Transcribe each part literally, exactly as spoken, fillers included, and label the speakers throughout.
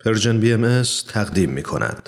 Speaker 1: پرژن بی ام اس تقدیم می کند.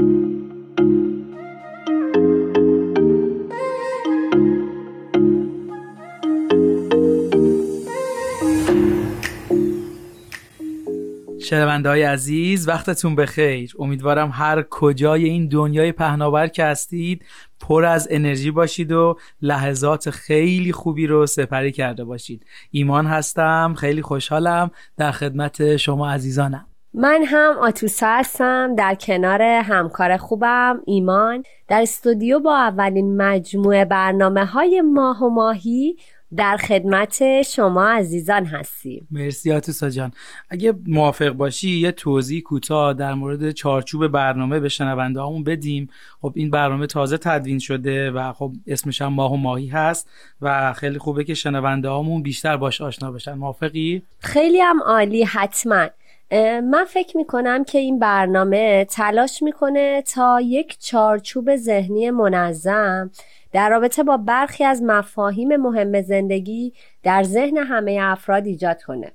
Speaker 2: شنونده‌های عزیز، وقتتون بخیر. امیدوارم هر کجای این دنیای پهناور که هستید پر از انرژی باشید و لحظات خیلی خوبی رو سپری کرده باشید. ایمان هستم، خیلی خوشحالم در خدمت شما عزیزانم.
Speaker 3: من هم آتوسا هستم، در کنار همکار خوبم ایمان در استودیو با اولین مجموعه برنامه‌های ماه و ماهی در خدمت شما عزیزان هستیم.
Speaker 2: مرسی آتوسا جان. اگه موافق باشی یه توضیح کوتاه در مورد چارچوب برنامه به شنونده‌هامون بدیم. خب این برنامه تازه تدوین شده و خب اسمش هم ماه و ماهی هست و خیلی خوبه که شنونده‌هامون بیشتر باش آشنا بشن. موافقی؟
Speaker 3: خیلی هم عالی. حتما. من فکر میکنم که این برنامه تلاش میکنه تا یک چارچوب ذهنی منظم در رابطه با برخی از مفاهیم مهم زندگی در ذهن همه افراد ایجاد کنه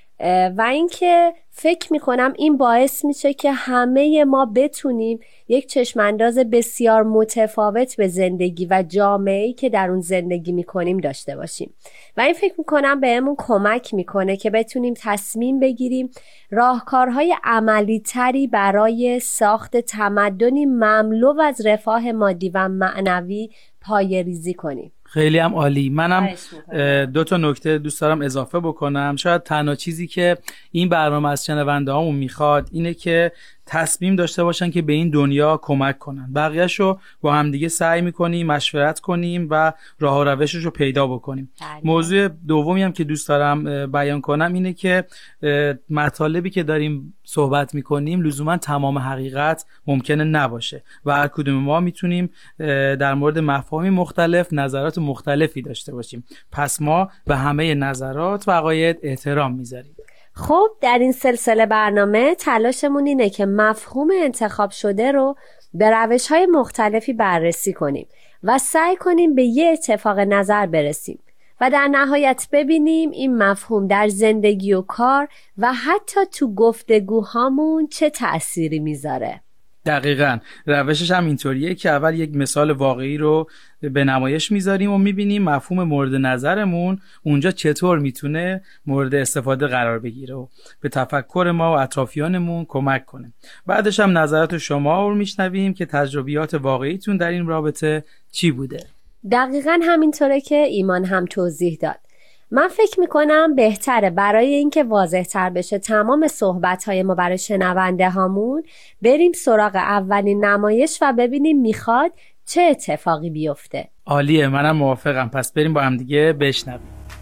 Speaker 3: و اینکه فکر میکنم این باعث میشه که همه ما بتونیم یک چشمانداز بسیار متفاوت به زندگی و جامعه‌ای که در اون زندگی میکنیم داشته باشیم و این فکر میکنم بهمون کمک میکنه که بتونیم تصمیم بگیریم راهکارهای عملی تری برای ساخت تمدنی مملو از رفاه مادی و معنوی پایه‌ریزی کنیم.
Speaker 2: خیلی هم عالی. منم دو تا نکته دوست دارم اضافه بکنم. شاید تنها چیزی که این برنامه از شنونده‌هامون میخواد اینه که تصمیم داشته باشن که به این دنیا کمک کنن. بقیه‌شو با هم دیگه سعی میکنیم مشورت کنیم و راه و روشش رو پیدا بکنیم. بله. موضوع دومی هم که دوست دارم بیان کنم اینه که مطالبی که داریم صحبت میکنیم لزوما تمام حقیقت ممکنه نباشه و هر کدوم ما میتونیم در مورد مفاهیم مختلف نظرات مختلفی داشته باشیم. پس ما به همه نظرات و عقاید احترام میذاریم.
Speaker 3: خب در این سلسله برنامه تلاشمون اینه که مفهوم انتخاب شده رو به روش‌های مختلفی بررسی کنیم و سعی کنیم به یه اتفاق نظر برسیم و در نهایت ببینیم این مفهوم در زندگی و کار و حتی تو گفتگوهامون چه تأثیری میذاره.
Speaker 2: دقیقاً. روشش هم اینطوریه که اول یک مثال واقعی رو به نمایش میذاریم و میبینیم مفهوم مورد نظرمون اونجا چطور میتونه مورد استفاده قرار بگیره و به تفکر ما و اطرافیانمون کمک کنه. بعدش هم نظرات شما رو میشنویم که تجربیات واقعیتون در این رابطه چی بوده.
Speaker 3: دقیقاً همینطوره که ایمان هم توضیح داد. من فکر میکنم بهتره برای اینکه واضح تر بشه تمام صحبت‌های ما برای شنونده هامون بریم سراغ اولین نمایش و ببینیم میخواد چه اتفاقی بیفته.
Speaker 2: عالیه، منم موافقم. پس بریم با هم دیگه بشنویم.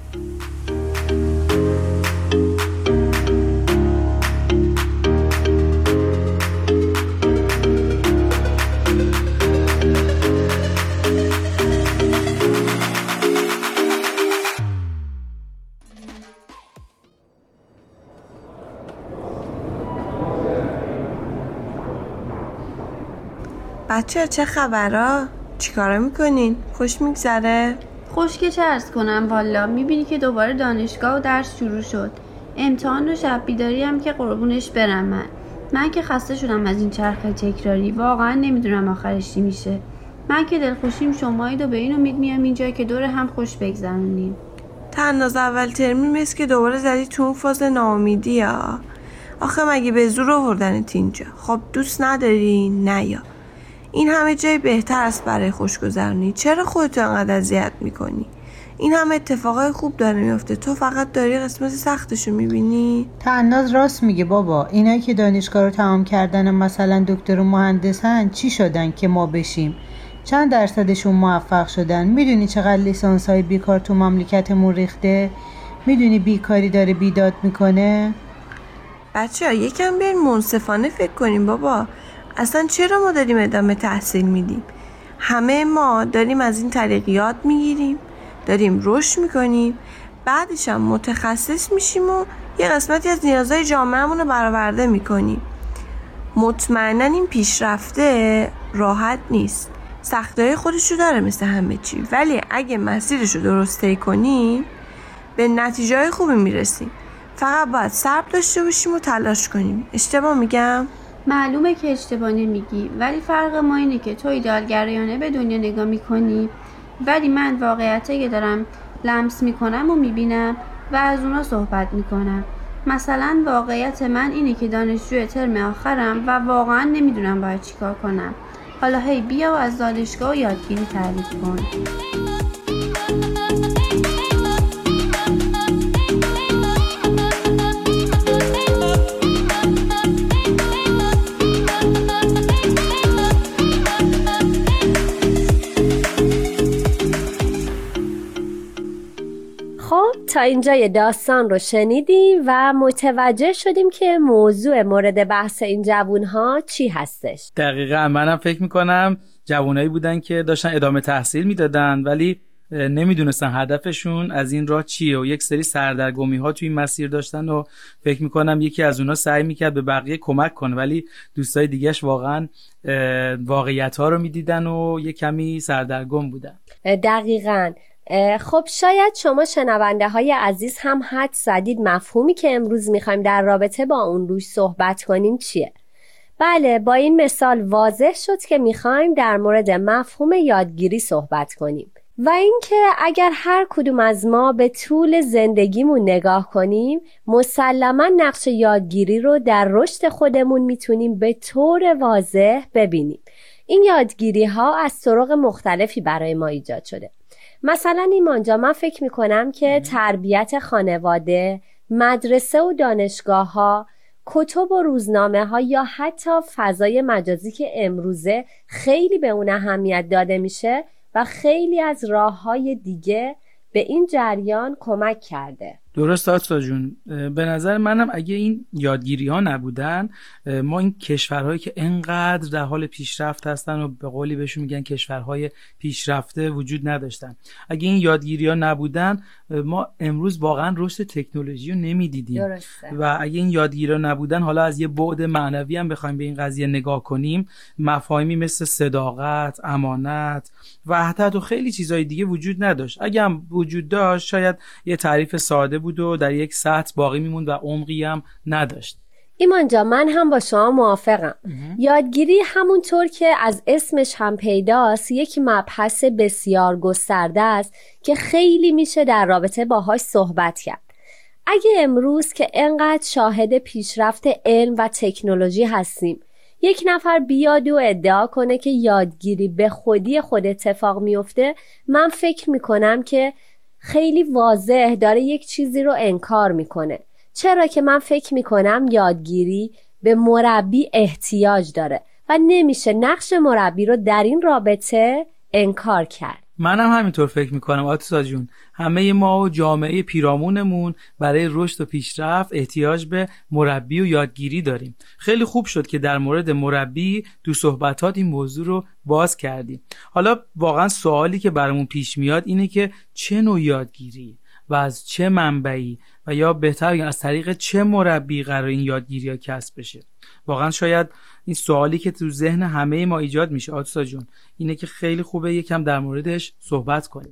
Speaker 4: بچه چه خبرها؟ چیکارا میکنین؟ خوش میگذره؟
Speaker 5: خوش که چه عرض کنم والا. میبینی که دوباره دانشگاه و درس شروع شد. امتحان و شب بیداری هم که قربونش برم. من من که خسته شدم از این چرخه تکراری. واقعا نمیدونم آخرش چی میشه. من که دلخوشیم شمایید و به این امید میام اینجا که دور هم خوش بگذرونیم.
Speaker 4: تناز اول ترمی مثل که دوباره زدی تو اون فاز ناامیدی ها. آخه مگه به زور آوردنت اینجا؟ خب دوست نداری؟ نه یا این همه جای بهتر است برای خوشگذرونی. چرا خودتو انقدر اذیت میکنی؟ این همه اتفاقای خوب داره میفته، تو فقط داری قسمت سختشو میبینی.
Speaker 6: تناز راست میگه بابا. اینایی که دانشگاه رو تمام کردن مثلا دکتر و مهندسن چی شدن که ما بشیم؟ چند درصدشون موفق شدن؟ میدونی چقدر لیسانس های بیکار تو مملکتمون ریخته؟ میدونی بیکاری داره بیداد میکنه؟
Speaker 4: بچه ها یکم بیاین منصفانه فکر کنیم بابا. اصلا چرا ما داریم ادامه تحصیل میدیم؟ همه ما داریم از این طریق یاد میگیریم، داریم رشد میکنیم، بعدش هم متخصص میشیم و یه قسمتی از نیازهای جامعهمون رو برآورده میکنیم. مطمئناً این پیشرفته راحت نیست، سختی‌های خودشو داره مثل همه چی، ولی اگه مسیرشو درست طی کنیم به نتیجه‌های خوبی میرسیم. فقط باید صبر داشته باشیم و تلاش کنیم. اشتباه میگم؟
Speaker 5: معلومه که اشتباه نمیگی، ولی فرق ما اینه که تو ایدئالگرایانه به دنیا نگاه میکنی، ولی من واقعیتی که دارم لمس میکنم و میبینم و از اونا صحبت میکنم. مثلا واقعیت من اینه که دانشجوی ترم آخرم و واقعا نمیدونم باید چیکار کنم. حالا هی بیا و از دانشگاه و یادگیری تعریف کن.
Speaker 3: خب تا اینجای داستان رو شنیدیم و متوجه شدیم که موضوع مورد بحث این جوونها چی هستش.
Speaker 2: دقیقاً منم فکر میکنم جوونایی بودن که داشتن ادامه تحصیل میدادن ولی نمیدونستن هدفشون از این راه چیه و یک سری سردرگمی ها توی این مسیر داشتن و فکر میکنم یکی از اونا سعی میکرد به بقیه کمک کنه ولی دوستای دیگهش واقعا واقعیت ها رو میدیدن و یک کمی سردرگم بودن.
Speaker 3: دقیقاً. خب شاید شما شنونده های عزیز هم حد زدید مفهومی که امروز میخوایم در رابطه با اون روش صحبت کنیم چیه. بله، با این مثال واضح شد که میخوایم در مورد مفهوم یادگیری صحبت کنیم و اینکه اگر هر کدوم از ما به طول زندگیمون نگاه کنیم مسلماً نقش یادگیری رو در رشد خودمون میتونیم به طور واضح ببینیم. این یادگیری ها از طرق مختلفی برای ما ایجاد شده. مثلا ایمان جا من فکر میکنم که تربیت خانواده، مدرسه و دانشگاه ها، کتب و روزنامه ها یا حتی فضای مجازی که امروزه خیلی به اون اهمیت داده میشه و خیلی از راه های دیگه به این جریان کمک کرده.
Speaker 2: درست آتسا جون، به نظر منم اگه این یادگیری ها نبودن ما این کشورهایی که انقدر در حال پیشرفت هستن و به قولی بهشون میگن کشورهای پیشرفته وجود نداشتن. اگه این یادگیری ها نبودن ما امروز واقعا رشد تکنولوژی رو نمیدیدیم.
Speaker 3: درسته.
Speaker 2: و اگه این یادگیری ها نبودن، حالا از یه بعد معنوی هم بخوایم به این قضیه نگاه کنیم، مفاهیمی مثل صداقت، امانت و حتی خیلی چیزهای دیگه وجود نداشت. اگه هم وجود داشت شاید یه تعریف ساده بود و در یک سطح باقی میموند و عمقی هم نداشت.
Speaker 3: ایمان جا من هم با شما موافقم. یادگیری همونطور که از اسمش هم پیداست یک مبحث بسیار گسترده است که خیلی میشه در رابطه باهاش صحبت کرد. اگه امروز که انقدر شاهد پیشرفت علم و تکنولوژی هستیم یک نفر بیاد و ادعا کنه که یادگیری به خودی خود اتفاق میفته، من فکر میکنم که خیلی واضح داره یک چیزی رو انکار میکنه. چرا که من فکر میکنم یادگیری به مربی احتیاج داره و نمیشه نقش مربی رو در این رابطه انکار کرد.
Speaker 2: منم همینطور فکر میکنم آتوسا جون. همه ما و جامعه پیرامونمون برای رشد و پیشرفت احتیاج به مربی و یادگیری داریم. خیلی خوب شد که در مورد مربی تو صحبتات این موضوع رو باز کردیم. حالا واقعا سوالی که برامون پیش میاد اینه که چه نوع یادگیری و از چه منبعی و یا بهتر بگم از طریق چه مربی قرار این یادگیری ها کسب بشه. واقعا شاید این سوالی که تو ذهن همه ما ایجاد میشه آتوسا جون اینه که خیلی خوبه یکم در موردش صحبت کنیم.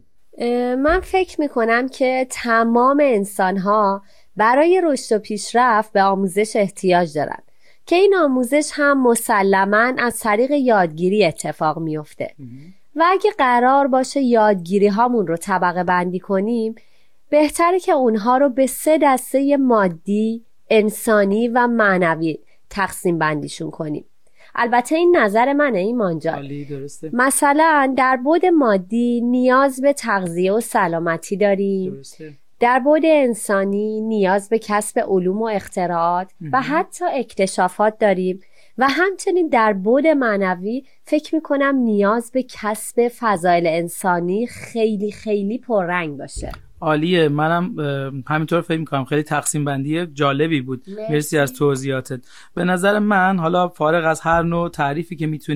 Speaker 3: من فکر میکنم که تمام انسان‌ها برای رشد و پیشرفت به آموزش احتیاج دارن که این آموزش هم مسلماً از طریق یادگیری اتفاق میفته و اگه قرار باشه یادگیری هامون رو طبقه بندی کنیم بهتره که اونها رو به سه دسته مادی، انسانی و معنوی تقسیم بندیشون کنیم. البته این نظر منه ایمان جان.
Speaker 2: درسته.
Speaker 3: مثلا در بعد مادی نیاز به تغذیه و سلامتی داریم.
Speaker 2: درسته.
Speaker 3: در بعد انسانی نیاز به کسب علوم و اختراعات و حتی اکتشافات داریم و همچنین در بعد معنوی فکر میکنم نیاز به کسب فضایل انسانی خیلی خیلی پررنگ باشه.
Speaker 2: عالیه، منم همینطور فکر میکنم. خیلی تقسیم بندی جالبی بود. مرسی, مرسی از توضیحاتت. به نظر من حالا فارغ از هر نوع تعریفی که میتونیم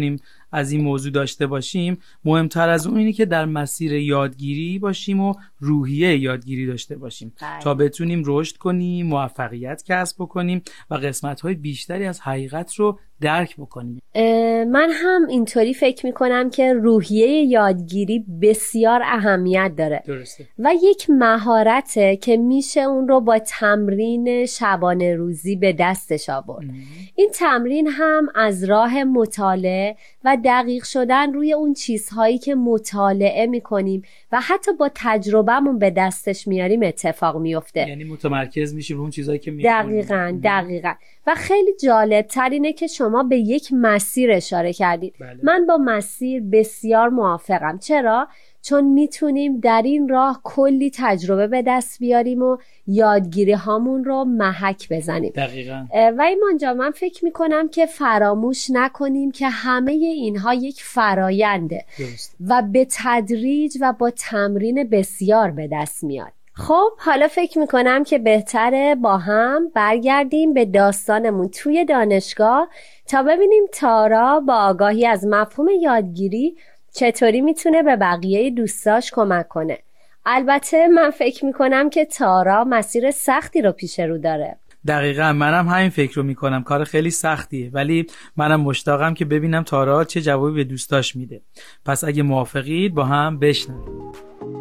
Speaker 2: از این موضوع داشته باشیم، مهمتر از اون اینه که در مسیر یادگیری باشیم و روحیه یادگیری داشته باشیم بله. تا بتونیم رشد کنیم، موفقیت کسب بکنیم و قسمت‌های بیشتری از حقیقت رو درک بکنیم.
Speaker 3: من هم اینطوری فکر میکنم که روحیه یادگیری بسیار اهمیت داره
Speaker 2: درسته.
Speaker 3: و یک مهارته که میشه اون رو با تمرین شبانه روزی به دستش آورد. این تمرین هم از راه مطالعه و دقیق شدن روی اون چیزهایی که مطالعه میکنیم و حتی با تجربهمون به دستش میاریم اتفاق میفته.
Speaker 2: یعنی متمرکز میشیم رو اون چیزهایی که میخونیم.
Speaker 3: دقیقاً دقیقاً. و خیلی جالب تر اینه که شما به یک مسیر اشاره کردید.
Speaker 2: بله.
Speaker 3: من با مسیر بسیار موافقم. چرا؟ چون میتونیم در این راه کلی تجربه به دست بیاریم و یادگیری هامون رو محک بزنیم.
Speaker 2: دقیقاً.
Speaker 3: و ایمان جان من فکر میکنم که فراموش نکنیم که همه اینها یک فراینده
Speaker 2: درست.
Speaker 3: و به تدریج و با تمرین بسیار به دست میاد. خب حالا فکر میکنم که بهتره با هم برگردیم به داستانمون توی دانشگاه تا ببینیم تارا با آگاهی از مفهوم یادگیری چطوری میتونه به بقیه دوستاش کمک کنه. البته من فکر میکنم که تارا مسیر سختی رو پیش رو داره.
Speaker 2: دقیقاً منم همین فکر رو میکنم، کار خیلی سختیه، ولی منم مشتاقم که ببینم تارا چه جوابی به دوستاش میده. پس اگه موافقید با هم بشنویم.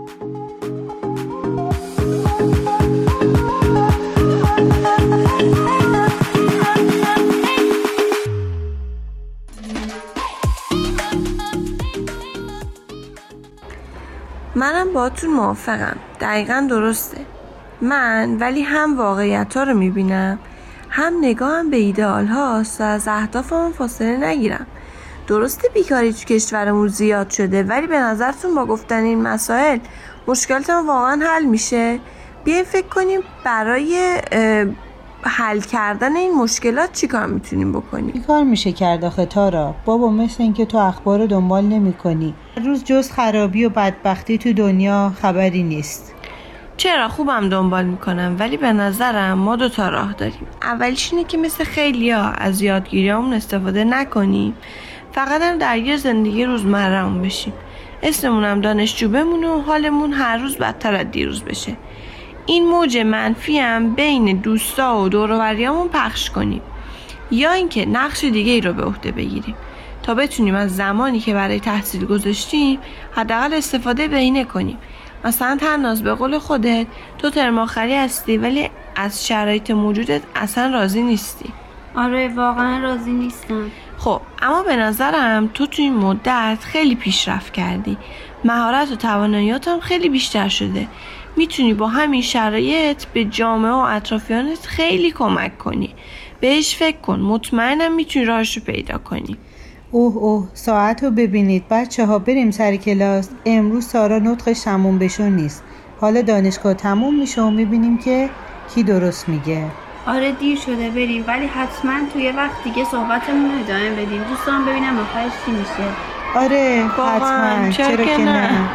Speaker 4: منم باهاتون موافقم. دقیقاً درسته. من ولی هم واقعیت ها رو میبینم، هم نگاهم به ایدئال هاست و از اهدافم فاصله نگیرم. درسته بیکاری تو کشورمون زیاد شده، ولی به نظرتون با گفتن این مسائل مشکلاتمون واقعاً حل میشه؟ بیاین فکر کنیم برای حل کردن این مشکلات چی کار میتونیم بکنیم؟
Speaker 6: چی کار میشه کرد آخه تارا؟ بابا مثل این که تو اخبار رو دنبال نمی کنی. هر روز جز خرابی و بدبختی تو دنیا خبری نیست.
Speaker 4: چرا خوبم دنبال میکنم، ولی به نظرم ما دو تا راه داریم. اولیش اینه که مثل خیلیا از یادگیریامون استفاده نکنیم، فقط هم درگیر زندگی روزمره‌مون بشیم، اسممون هم دانشجو بمونه و حالمون هر روز بدتر از دیروز بشه. این موج منفی هم بین دوستا و دور و بریامون پخش کنیم، یا اینکه نقش دیگه ای رو به عهده بگیریم تا بتونیم از زمانی که برای تحصیل گذاشتیم حداقل استفاده بهینه کنیم. مثلا تناز به قول خودت تو ترم آخری هستی ولی از شرایط موجودت اصلا راضی نیستی.
Speaker 5: آره واقعا راضی نیستم.
Speaker 4: خب اما به نظرم تو تو این مدت خیلی پیشرفت کردی، مهارت و تواناییات هم خیلی بیشتر شده. میتونی با همین شرایط به جامعه و اطرافیانت خیلی کمک کنی. بهش فکر کن، مطمئنم میتونی راهشو پیدا کنی.
Speaker 6: اوه اوه ساعت رو ببینید بچه ها، بریم سر کلاس. امروز سارا نطقش تموم بشو نیست. حالا دانشگاه تموم میشه و میبینیم که کی درست میگه.
Speaker 5: آره دیر شده بریم، ولی حتما توی وقت دیگه صحبتمون رو ادامه بدیم. دوستان ببینم آخرش چی میشه.
Speaker 6: آره حتما، چرا, چرا که نه, نه.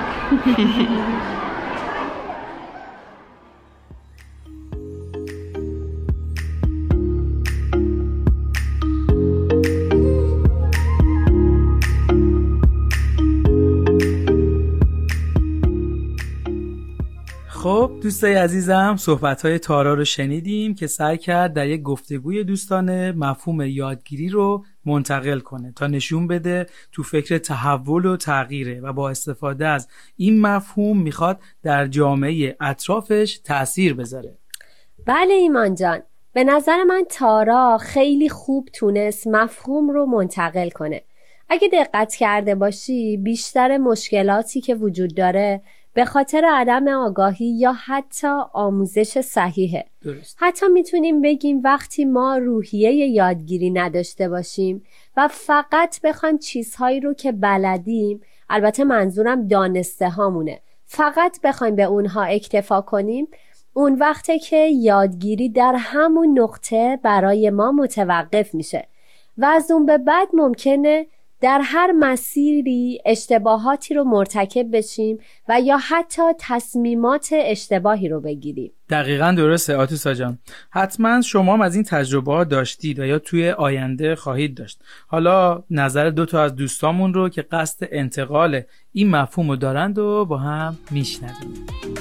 Speaker 2: خب دوستای عزیزم، صحبت‌های تارا رو شنیدیم که سعی کرد در یک گفتگوی دوستانه مفهوم یادگیری رو منتقل کنه تا نشون بده تو فکر تحول و تغییره و با استفاده از این مفهوم میخواد در جامعه اطرافش تأثیر بذاره.
Speaker 3: بله ایمان جان، به نظر من تارا خیلی خوب تونست مفهوم رو منتقل کنه. اگه دقت کرده باشی بیشتر مشکلاتی که وجود داره به خاطر عدم آگاهی یا حتی آموزش صحیحه.
Speaker 2: درست.
Speaker 3: حتی میتونیم بگیم وقتی ما روحیه یادگیری نداشته باشیم و فقط بخوایم چیزهایی رو که بلدیم، البته منظورم دانسته هامونه، فقط بخوایم به اونها اکتفا کنیم، اون وقته که یادگیری در همون نقطه برای ما متوقف میشه و از اون به بعد ممکنه در هر مسیری اشتباهاتی رو مرتکب بشیم و یا حتی تصمیمات اشتباهی رو بگیریم.
Speaker 2: دقیقاً درسته آتیسا جان. حتما شما هم از این تجربه ها داشتید و یا توی آینده خواهید داشت. حالا نظر دو تا از دوستامون رو که قصد انتقال این مفهوم رو دارند و با هم میشنویم.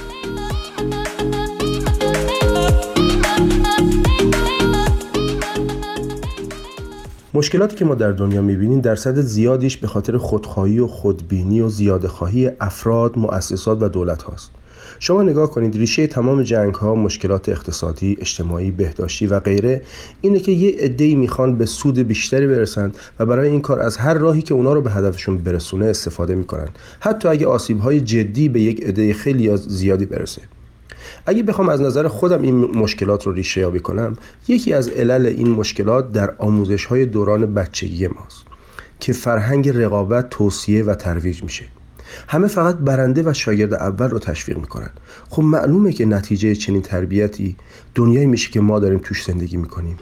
Speaker 1: مشکلاتی که ما در دنیا می‌بینیم درصد زیادیش به خاطر خودخواهی و خودبینی و زیاده‌خواهی افراد، مؤسسات و دولت هاست. شما نگاه کنید ریشه تمام جنگ‌ها، مشکلات اقتصادی، اجتماعی، بهداشتی و غیره اینه که یه عده‌ای میخوان به سود بیشتری برسند و برای این کار از هر راهی که اونا رو به هدفشون برسونه استفاده میکنن، حتی اگه آسیب‌های جدی به یک عده خیلی زیادی برسه. اگه بخوام از نظر خودم این مشکلات رو ریشه یابی کنم، یکی از علل این مشکلات در آموزش‌های دوران بچگی ماست که فرهنگ رقابت توصیه و ترویج میشه. همه فقط برنده و شاگرد اول رو تشویق میکنن. خب معلومه که نتیجه چنین تربیتی دنیایی میشه که ما داریم توش زندگی میکنیم.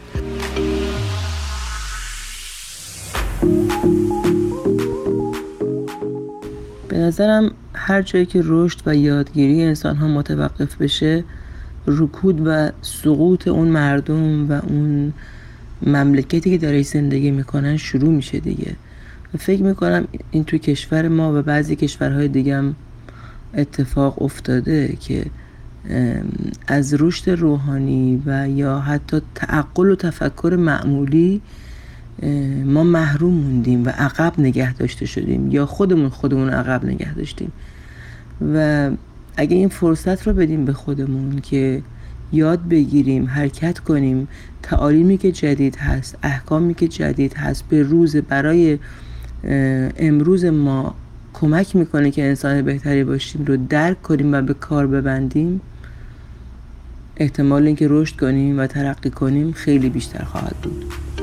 Speaker 7: به نظرم هر جایی که رشد و یادگیری انسان ها متوقف بشه، رکود و سقوط اون مردم و اون مملکتی که داره زندگی میکنن شروع میشه دیگه. و فکر میکنم این توی کشور ما و بعضی کشورهای دیگه هم اتفاق افتاده که از رشد روحانی و یا حتی تعقل و تفکر معمولی ما محروم موندیم و عقب نگه داشته شدیم یا خودمون خودمون عقب نگه داشتیم. و اگه این فرصت رو بدیم به خودمون که یاد بگیریم، حرکت کنیم، تعالیمی که جدید هست، احکامی که جدید هست به روز برای امروز ما کمک میکنه که انسان بهتری باشیم رو درک کنیم و به کار ببندیم، احتمال اینکه رشد کنیم و ترقی کنیم خیلی بیشتر خواهد بود.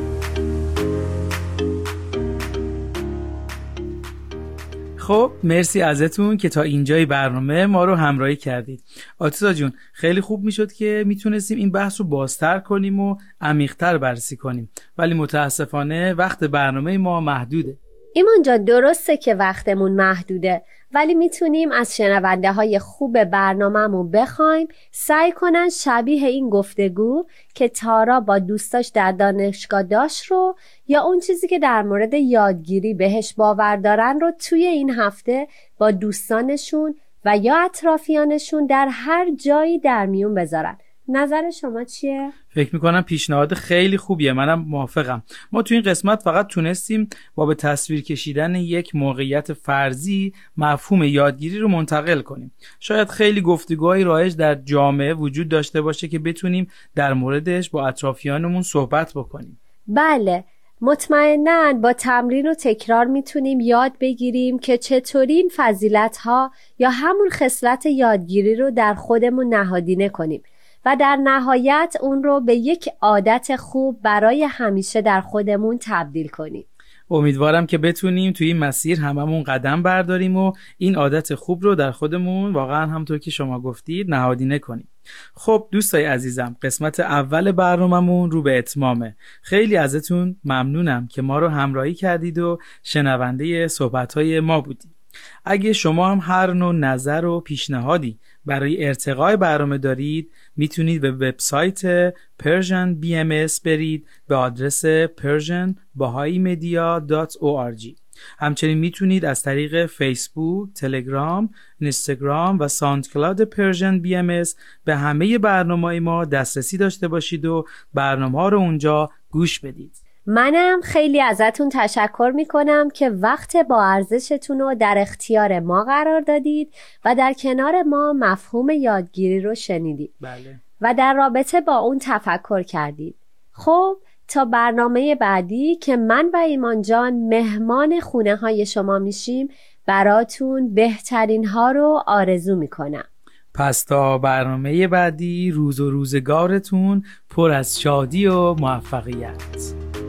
Speaker 2: خب مرسی ازتون که تا اینجای برنامه ما رو همراهی کردید. آتیسا جون خیلی خوب میشد که میتونستیم این بحث رو بازتر کنیم و عمیق‌تر بررسی کنیم، ولی متاسفانه وقت برنامه ما محدوده.
Speaker 3: ایمان جان درسته که وقتمون محدوده، ولی میتونیم از شنونده های خوب برنامه‌مون بخوایم سعی کنن شبیه این گفتگو که تارا با دوستاش در دانشگاه داشت رو یا اون چیزی که در مورد یادگیری بهش باور دارن رو توی این هفته با دوستانشون و یا اطرافیانشون در هر جایی در میون بذارن. نظر شما چیه؟
Speaker 2: فکر میکنم پیشنهاد خیلی خوبیه، منم موافقم. ما تو این قسمت فقط تونستیم با به تصویر کشیدن یک موقعیت فرضی مفهوم یادگیری رو منتقل کنیم. شاید خیلی گفتگوهای رایج در جامعه وجود داشته باشه که بتونیم در موردش با اطرافیانمون صحبت بکنیم.
Speaker 3: بله، مطمئناً با تمرین و تکرار میتونیم یاد بگیریم که چطوری این فضیلت‌ها یا همون خصلت یادگیری رو در خودمون نهادینه کنیم و در نهایت اون رو به یک عادت خوب برای همیشه در خودمون تبدیل کنیم.
Speaker 2: امیدوارم که بتونیم توی این مسیر هممون قدم برداریم و این عادت خوب رو در خودمون واقعا همونطور که شما گفتید نهادینه کنیم. خب دوستای عزیزم، قسمت اول برناممون رو به اتمامه. خیلی ازتون ممنونم که ما رو همراهی کردید و شنونده صحبت‌های ما بودید. اگه شما هم هر نوع نظر و پیشنهادی برای ارتقای برنامه دارید، میتونید به وبسایت Persian بی ام اس برید به آدرس persian bahai media dot org. همچنین میتونید از طریق فیسبوک، تلگرام، اینستاگرام و ساوندکلاود Persian بی ام اس به همه برنامه‌های ما دسترسی داشته باشید و برنامه‌ها رو اونجا گوش بدید.
Speaker 3: منم خیلی ازتون تشکر میکنم که وقت با ارزشتون رو در اختیار ما قرار دادید و در کنار ما مفهوم یادگیری رو شنیدید.
Speaker 2: بله.
Speaker 3: و در رابطه با اون تفکر کردید. خب تا برنامه بعدی که من و ایمان جان مهمان خونه های شما میشیم، براتون بهترین ها رو آرزو میکنم.
Speaker 2: پس تا برنامه بعدی، روز و روزگارتون پر از شادی و موفقیت.